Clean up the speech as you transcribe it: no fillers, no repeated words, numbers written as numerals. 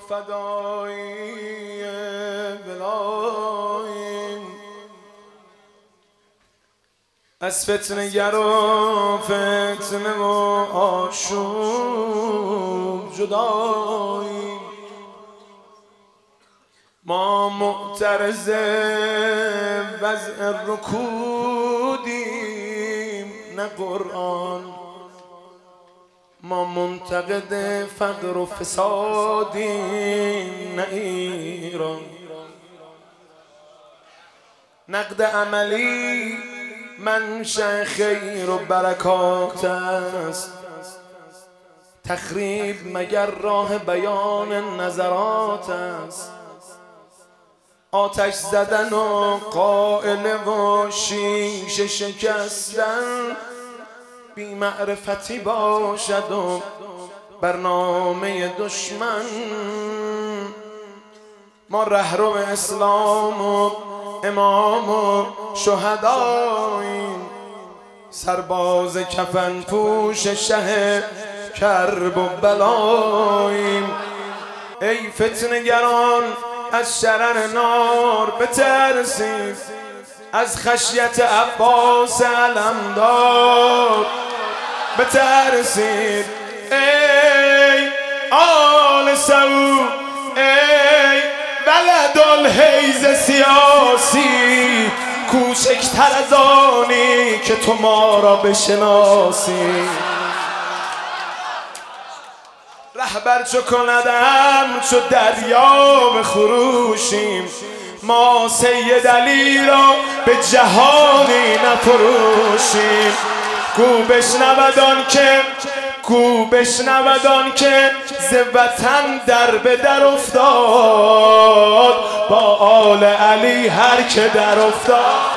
فدایی بلاییم، از فتنه گر و فتنه و آشوب جداییم. ما معترض وضع رکودیم نه قرآن، ما منتقد فقر و فسادیم نه ایران. نقد عملی منشأ خیر و برکات است، تخریب مگر راه بیان نظرات است. آتش زدن و قائله و شیشه شکستن بی معرفتی باشد و برنامه دشمن. ما رهرو اسلام و امام و شهداییم، سرباز کفن پوش شه کرب و بلاییم. ای فتنه‌گران از شرر نار بترسید، از خشیت عباس علمدار بترسید. ای آل سعود، ای ولد الحیز سیاسی، کوچکتر از آنی که تو ما را بشناسی. رهبر چو کندم چو دریا بخروشیم، ما سید علی را به جهانی نفروشیم. گو بشنود که ز وطن در به در افتاد، با آل علی هر که در افتاد.